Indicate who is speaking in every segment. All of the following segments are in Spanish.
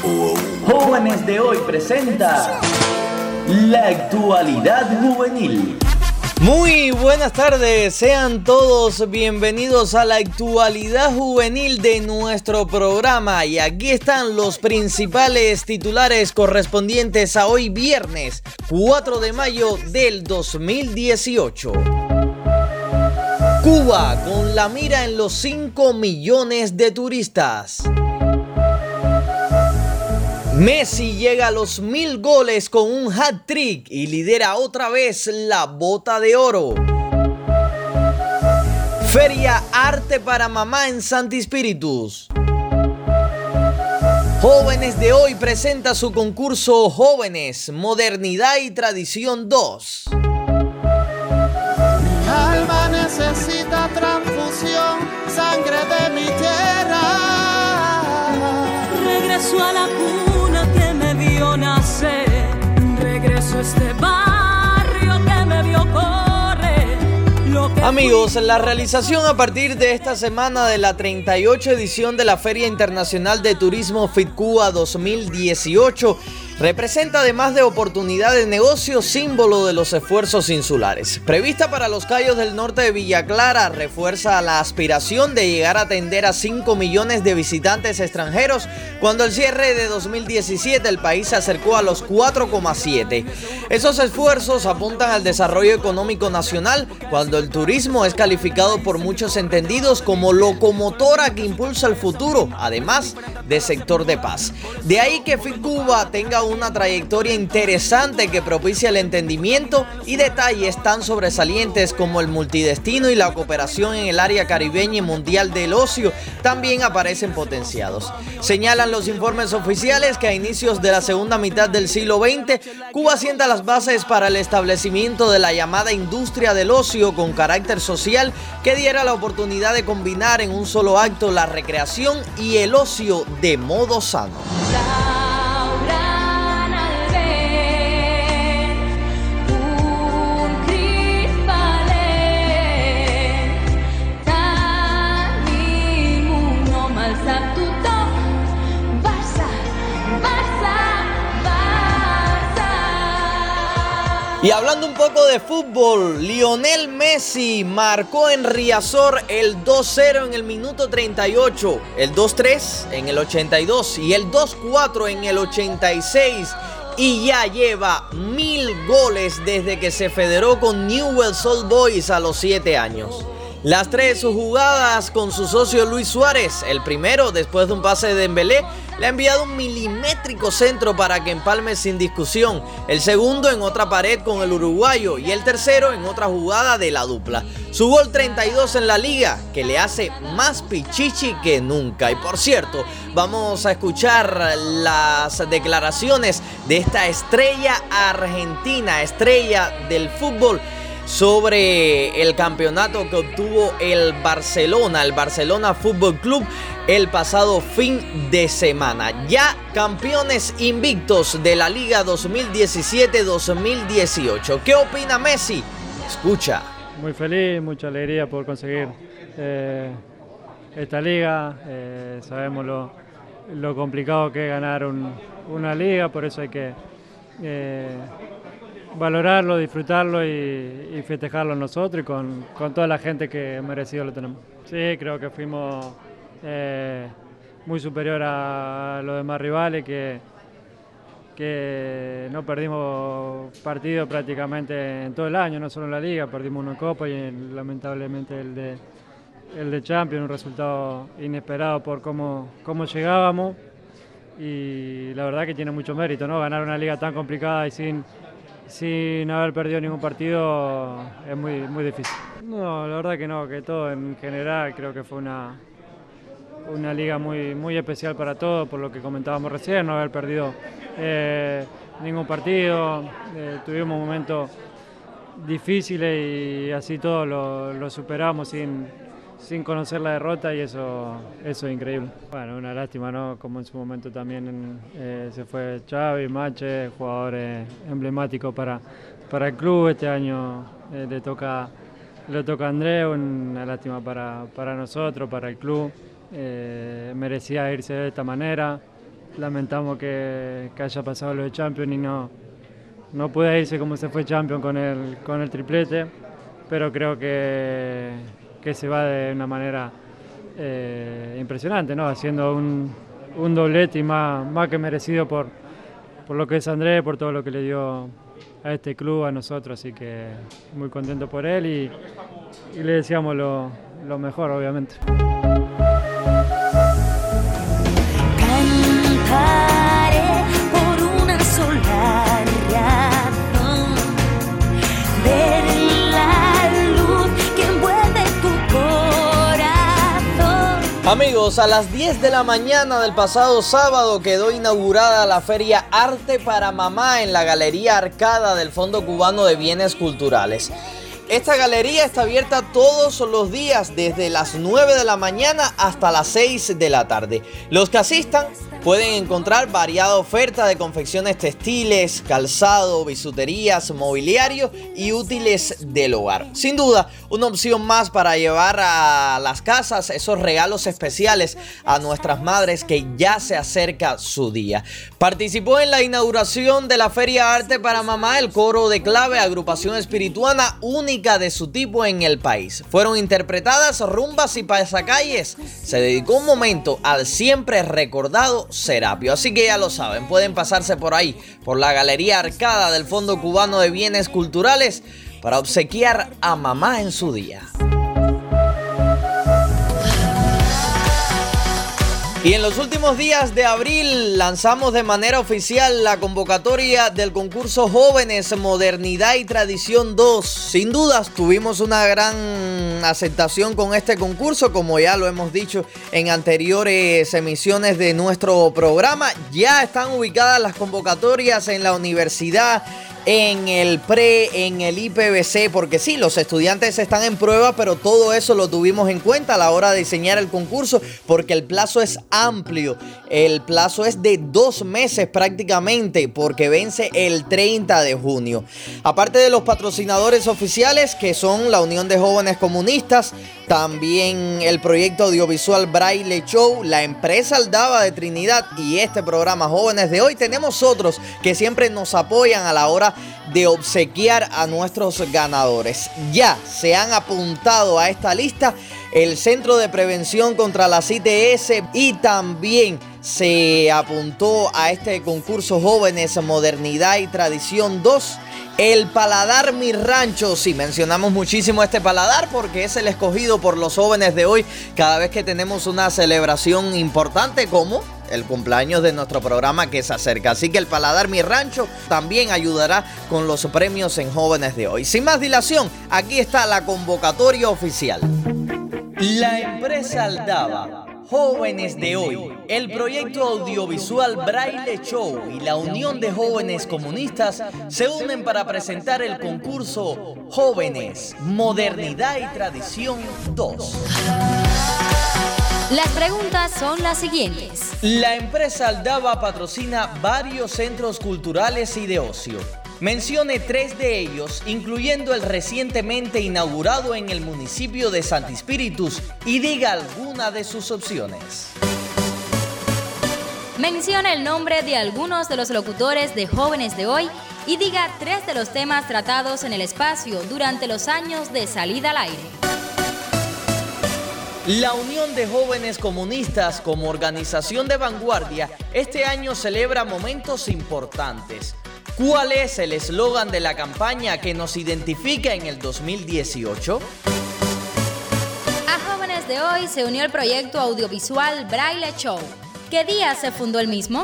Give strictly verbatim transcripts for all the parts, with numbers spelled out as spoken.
Speaker 1: Jóvenes de Hoy presenta la actualidad juvenil.
Speaker 2: Muy buenas tardes, sean todos bienvenidos a la actualidad juvenil de nuestro programa y aquí están los principales titulares correspondientes a hoy viernes cuatro de mayo del dos mil dieciocho. Cuba con la mira en los cinco millones de turistas. Messi llega a los mil goles con un hat-trick y lidera otra vez la Bota de Oro. Feria Arte para Mamá en Santi Spíritus. Jóvenes de Hoy presenta su concurso Jóvenes, Modernidad y Tradición dos.
Speaker 3: Mi alma necesita transfusión, sangre de mi tierra.
Speaker 4: Regreso a la cuna que me vio nacer, regreso a este barrio que me vio correr. Lo que
Speaker 2: Amigos, la realización a partir de esta semana de la treinta y ocho edición de la Feria Internacional de Turismo FITCUBA dos mil dieciocho representa, además de oportunidad de negocio, símbolo de los esfuerzos insulares. Prevista para los Cayos del norte de Villa Clara, refuerza la aspiración de llegar a atender a cinco millones de visitantes extranjeros, cuando el cierre de dos mil diecisiete el país se acercó a los cuatro coma siete. Esos esfuerzos apuntan al desarrollo económico nacional, cuando el turismo es calificado por muchos entendidos como locomotora que impulsa el futuro, además de sector de paz. De ahí que FITCUBA tenga una trayectoria interesante que propicia el entendimiento y detalles tan sobresalientes como el multidestino y la cooperación en el área caribeña y mundial del ocio también aparecen potenciados. Señalan los informes oficiales que a inicios de la segunda mitad del siglo veinte, Cuba sienta las bases para el establecimiento de la llamada industria del ocio con carácter social que diera la oportunidad de combinar en un solo acto la recreación y el ocio de modo sano. Y hablando un poco de fútbol, Lionel Messi marcó en Riazor el dos cero en el minuto treinta y ocho, el dos tres en el ochenta y dos y el dos cuatro en el ochenta y seis y ya lleva mil goles desde que se federó con Newell's Old Boys a los siete años. Las tres jugadas con su socio Luis Suárez, el primero después de un pase de Dembélé, le ha enviado un milimétrico centro para que empalme sin discusión, el segundo en otra pared con el uruguayo y el tercero en otra jugada de la dupla. Su gol treinta y dos en la liga, que le hace más pichichi que nunca. Y por cierto, vamos a escuchar las declaraciones de esta estrella argentina, estrella del fútbol, sobre el campeonato que obtuvo el Barcelona, el Barcelona Fútbol Club, el pasado fin de semana. Ya campeones invictos de la Liga dos mil diecisiete dos mil dieciocho. ¿Qué opina Messi? Escucha.
Speaker 5: Muy feliz, mucha alegría por conseguir eh, esta liga. Eh, sabemos lo, lo complicado que es ganar un, una liga, por eso hay que Eh, valorarlo, disfrutarlo y, y festejarlo nosotros y con, con toda la gente que merecido lo tenemos. Sí, creo que fuimos eh, muy superior a los demás rivales, que, que no perdimos partido prácticamente en todo el año, no solo en la Liga, perdimos uno en Copa y en, lamentablemente el de, el de Champions, un resultado inesperado por cómo, cómo llegábamos, y la verdad que tiene mucho mérito, ¿no? Ganar una liga tan complicada y sin, sin haber perdido ningún partido es muy, muy difícil. No, la verdad que no, que todo en general creo que fue una, una liga muy, muy especial para todos, por lo que comentábamos recién, no haber perdido eh, ningún partido, eh, tuvimos momentos difíciles y así todo lo, lo superamos sin, sin conocer la derrota, y eso, eso es increíble. Bueno, una lástima, ¿no? Como en su momento también eh, se fue Xavi, Mache, jugadores emblemáticos para, para el club. Este año eh, le toca, le toca a André, una lástima para, para nosotros, para el club. Eh, merecía irse de esta manera lamentamos que, que haya pasado lo de Champions y no, no pueda irse como se fue Champions con el, con el triplete, pero creo que, que se va de una manera eh, impresionante, ¿no? Haciendo un, un doblete y más, más que merecido por, por lo que es Andrés, por todo lo que le dio a este club, a nosotros, así que muy contento por él y, y le deseamos lo, lo mejor, obviamente.
Speaker 4: Cantaré por una sola razón, ver la luz que envuelve tu corazón.
Speaker 2: Amigos, a las diez de la mañana del pasado sábado quedó inaugurada la Feria Arte para Mamá en la Galería Arcada del Fondo Cubano de Bienes Culturales. Esta galería está abierta todos los días desde las nueve de la mañana hasta las seis de la tarde. Los que asistan pueden encontrar variada oferta de confecciones textiles, calzado, bisuterías, mobiliario y útiles del hogar. Sin duda, una opción más para llevar a las casas esos regalos especiales a nuestras madres que ya se acerca su día. Participó en la inauguración de la Feria Arte para Mamá el Coro de Clave, agrupación espirituana única de su tipo en el país. Fueron interpretadas rumbas y pasacalles. Se dedicó un momento al siempre recordado Serapio. Así que ya lo saben, pueden pasarse por ahí, por la Galería Arcada del Fondo Cubano de Bienes Culturales para obsequiar a mamá en su día. Y en los últimos días de abril lanzamos de manera oficial la convocatoria del concurso Jóvenes, Modernidad y Tradición dos. Sin dudas tuvimos una gran aceptación con este concurso, como ya lo hemos dicho en anteriores emisiones de nuestro programa. Ya están ubicadas las convocatorias en la universidad, en el pre, en el I P B C, porque sí, los estudiantes están en prueba, pero todo eso lo tuvimos en cuenta a la hora de diseñar el concurso, porque el plazo es amplio, el plazo es de dos meses prácticamente, porque vence el treinta de junio. Aparte de los patrocinadores oficiales, que son la Unión de Jóvenes Comunistas, también el proyecto audiovisual Braille Show, la empresa Aldaba de Trinidad y este programa Jóvenes de Hoy, tenemos otros que siempre nos apoyan a la hora de obsequiar a nuestros ganadores. Ya se han apuntado a esta lista el Centro de Prevención contra las I T S y también se apuntó a este concurso Jóvenes, Modernidad y Tradición dos. El Paladar Mi Rancho, sí, mencionamos muchísimo este paladar porque es el escogido por los jóvenes de hoy cada vez que tenemos una celebración importante como el cumpleaños de nuestro programa que se acerca. Así que el Paladar Mi Rancho también ayudará con los premios en Jóvenes de Hoy. Sin más dilación, aquí está la convocatoria oficial. La empresa Aldaba, Jóvenes de Hoy, el proyecto audiovisual Braille Show y la Unión de Jóvenes Comunistas se unen para presentar el concurso Jóvenes, Modernidad y Tradición dos.
Speaker 6: Las preguntas son las siguientes.
Speaker 2: La empresa Aldaba patrocina varios centros culturales y de ocio. Mencione tres de ellos, incluyendo el recientemente inaugurado en el municipio de Santi Spíritus, y diga alguna de sus opciones.
Speaker 6: Mencione el nombre de algunos de los locutores de Jóvenes de Hoy y diga tres de los temas tratados en el espacio durante los años de salida al aire.
Speaker 2: La Unión de Jóvenes Comunistas, como organización de vanguardia, este año celebra momentos importantes. ¿Cuál es el eslogan de la campaña que nos identifica en el dos mil dieciocho?
Speaker 6: A Jóvenes de Hoy se unió el proyecto audiovisual Braille Show. ¿Qué día se fundó el mismo?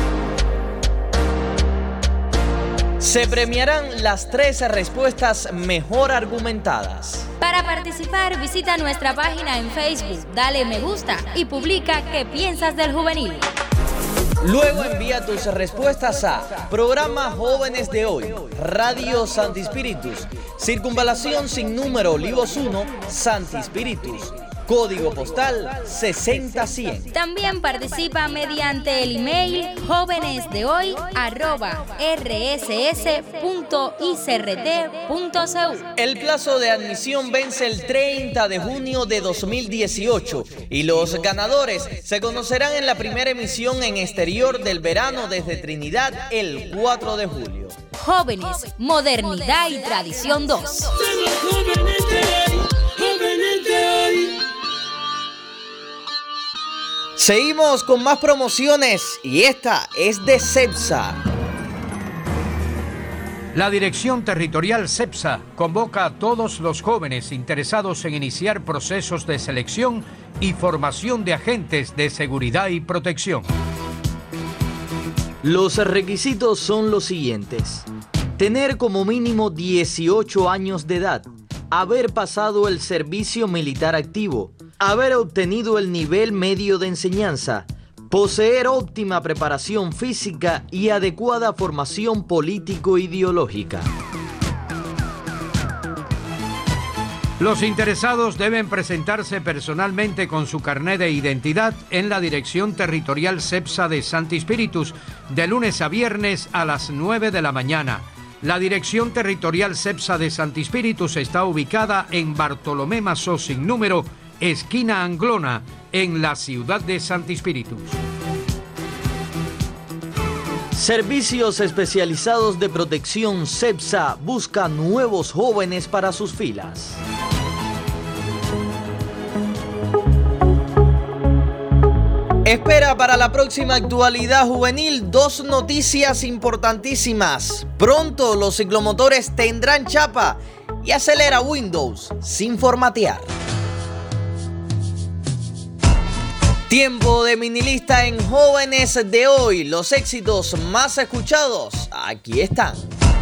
Speaker 2: Se premiarán las trece respuestas mejor argumentadas.
Speaker 6: Para participar, visita nuestra página en Facebook, dale me gusta y publica qué piensas del juvenil.
Speaker 2: Luego envía tus respuestas a Programa Jóvenes de Hoy, Radio Santi Spíritus, Circunvalación sin número Olivos uno, Santi Spíritus. código postal sesenta cien.
Speaker 6: También participa mediante el email jóvenesdehoy arroba r s s punto i c r t punto c u.
Speaker 2: El plazo de admisión vence el treinta de junio de dos mil dieciocho y los ganadores se conocerán en la primera emisión en exterior del verano desde Trinidad el cuatro de julio.
Speaker 6: Jóvenes, Modernidad y Tradición dos.
Speaker 2: Seguimos con más promociones y esta es de CEPSA.
Speaker 7: La Dirección Territorial CEPSA convoca a todos los jóvenes interesados en iniciar procesos de selección y formación de agentes de seguridad y protección.
Speaker 1: Los requisitos son los siguientes: tener como mínimo dieciocho años de edad, haber pasado el servicio militar activo, haber obtenido el nivel medio de enseñanza, poseer óptima preparación física y adecuada formación político-ideológica.
Speaker 7: Los interesados deben presentarse personalmente con su carnet de identidad en la Dirección Territorial CEPSA de Santi Spíritus de lunes a viernes a las nueve de la mañana. La Dirección Territorial CEPSA de Santi Spíritus está ubicada en Bartolomé Masó sin número, esquina Anglona, en la ciudad de Santi Spíritus.
Speaker 1: Servicios especializados de protección CEPSA busca nuevos jóvenes para sus filas.
Speaker 2: Espera para la próxima actualidad juvenil dos noticias importantísimas. Pronto los ciclomotores tendrán chapa y acelera Windows sin formatear. Tiempo de minilista en Jóvenes de Hoy. Los éxitos más escuchados, aquí están.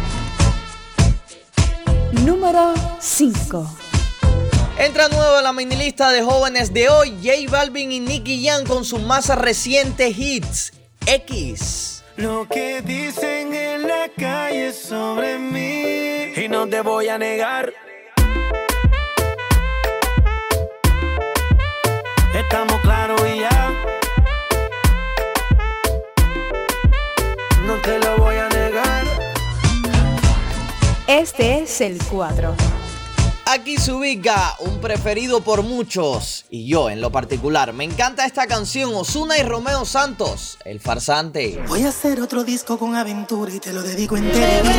Speaker 8: Número cinco.
Speaker 2: Entra nuevo a la minilista de Jóvenes de Hoy, J Balvin y Nicky Jam con sus más recientes hits, X.
Speaker 9: Lo que dicen en la calle sobre mí, y no te voy a negar. Estamos claros y ya. No te lo voy a negar.
Speaker 8: Este es el cuatro.
Speaker 2: Aquí se ubica un preferido por muchos, y yo en lo particular. Me encanta esta canción, Ozuna y Romeo Santos, El Farsante.
Speaker 9: Voy a hacer otro disco con aventura y te lo dedico entero.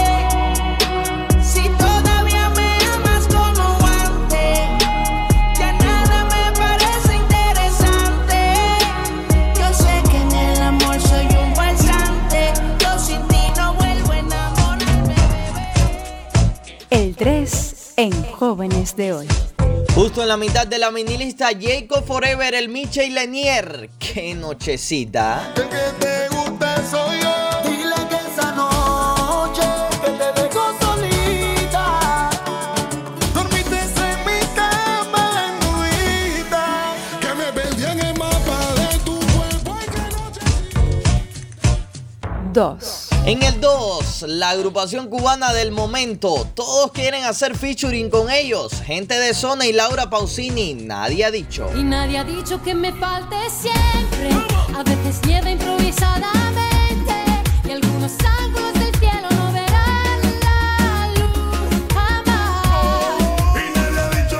Speaker 4: Si todavía me amas como antes, ya nada me parece interesante. Yo sé que en el amor soy un farsante. Yo sin ti no vuelvo a enamorarme, bebé.
Speaker 8: El tres en Jóvenes de Hoy.
Speaker 2: Justo en la mitad de la minilista, Jacob Forever, el Miche y Lenier. ¡Qué nochecita!
Speaker 3: El que te gusta soy yo.
Speaker 9: Dile que esa noche que te dejo solita,
Speaker 3: Dormiste en mi cama en nudita, que me perdí en el mapa de tu cuerpo. Ay, qué noche.
Speaker 8: dos.
Speaker 2: En el dos, la agrupación cubana del momento. Todos quieren hacer featuring con ellos. Gente de Zona y Laura Pausini. Nadie ha dicho.
Speaker 4: Y nadie ha dicho que me falte siempre. A veces nieva improvisadamente y algunos ángulos del cielo no verán la luz jamás.
Speaker 3: Y nadie ha dicho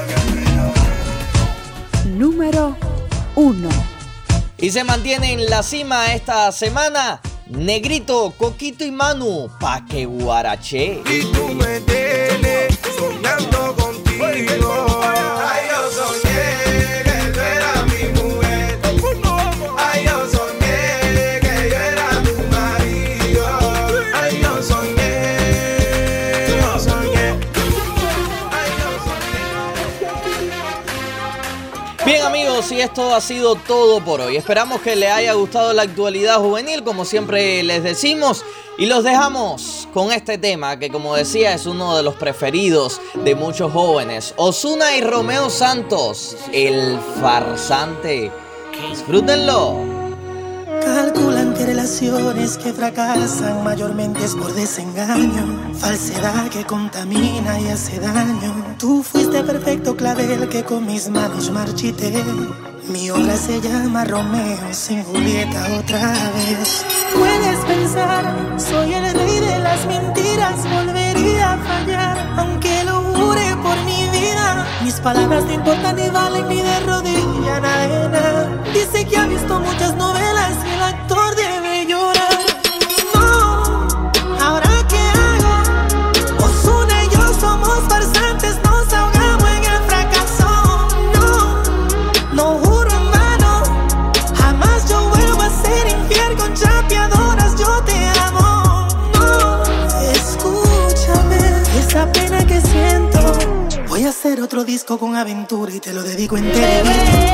Speaker 3: que
Speaker 8: Número uno.
Speaker 2: Y se mantiene en la cima esta semana Negrito, Coquito y Manu, pa' que guaraché.
Speaker 9: y tú me tienes soñando contigo. Ay, yo soñé que tú eras mi mujer. Ay, yo soñé que yo era tu marido. Ay, yo soñé, yo soñé. Ay, yo soñé.
Speaker 2: Bien amigos, y esto ha sido todo por hoy. Esperamos que les haya gustado la actualidad juvenil, como siempre les decimos, y los dejamos con este tema que, como decía, es uno de los preferidos de muchos jóvenes. Ozuna y Romeo Santos, El Farsante. Disfrútenlo.
Speaker 9: Calculan que relaciones que fracasan mayormente es por desengaño, falsedad que contamina y hace daño.
Speaker 10: Tú fuiste perfecto clavel que con mis manos marchité. Mi obra se llama Romeo sin Julieta otra vez. Puedes pensar, soy el rey de las mentiras, volvería a fallar, aunque lo jure por mi vida. Mis palabras no importan ni valen ni de rodilla nada. Dice que ha visto muchas novelas y el actor debe llorar. No, ¿ahora qué hago? Ozuna y yo somos farsantes, nos ahogamos en el fracaso. No, no juro en vano, jamás yo vuelvo a ser infiel con chapeadoras, yo te amo. No, escúchame, esa pena que siento. Voy a hacer otro disco con aventura y te lo dedico entero.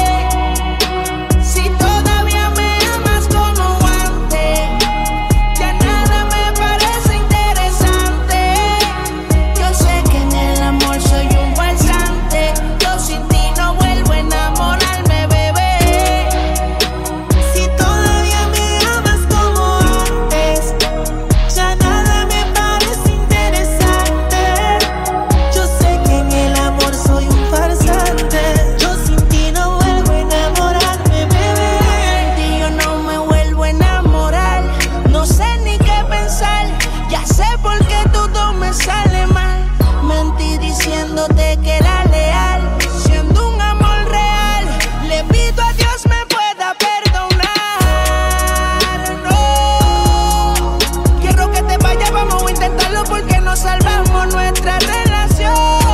Speaker 4: Si todavía me amas como antes, ya nada me parece interesante. Yo sé que en el amor soy un farsante. Yo sin ti no vuelvo a enamorarme, bebé.
Speaker 10: Si todavía me amas como antes, ya nada me parece interesante. Yo sé que en el amor soy un farsante. Yo sin ti no vuelvo a enamorarme, bebé.
Speaker 4: Y yo no me vuelvo a enamorar. No sé ni qué pensar. Ya sé por qué todo me sale mal. Mentí diciéndote que era leal, siendo un amor real. Le pido a Dios me pueda perdonar. No quiero que te vayas, vamos a intentarlo porque no salvamos nuestra relación.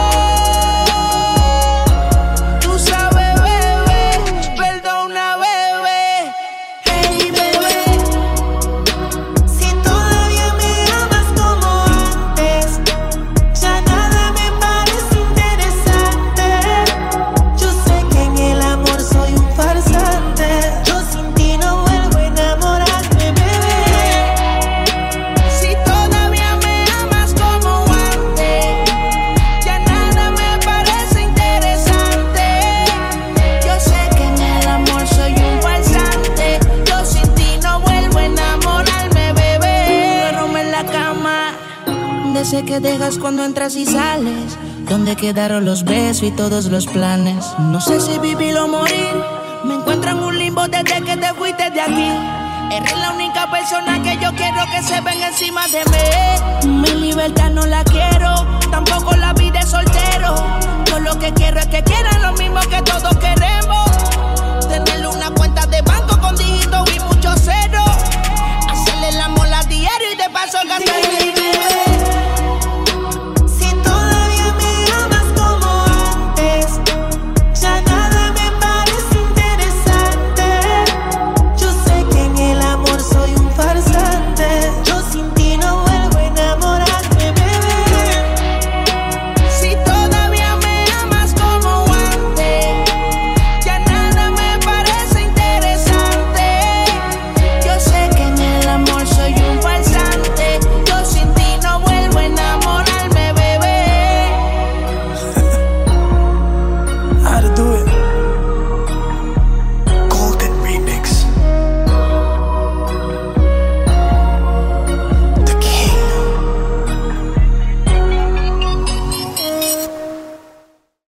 Speaker 4: Tú sabes, bebé, perdona, bebé.
Speaker 10: Hey, bebé, si todavía me amas como antes, ya nada me parece interesante. Yo sé que en el amor soy un farsante. Yo sin ti no vuelvo a enamorarme, bebé.
Speaker 4: Si todavía me amas como antes, ya nada me parece interesante. Yo sé que en el amor soy un farsante. Yo sin ti no vuelvo a enamorarme, bebé. Duermo en la cama, de ese que dejas cuando entras y sales. ¿Dónde quedaron los besos y todos los planes? No sé si vivir o morir. Me encuentro en un limbo desde que te fuiste de aquí. Eres la única persona que yo quiero que se venga encima de mí. Mi libertad no la quiero, tampoco la vida de soltero. Yo lo que quiero es que quieran lo mismo que todos queremos.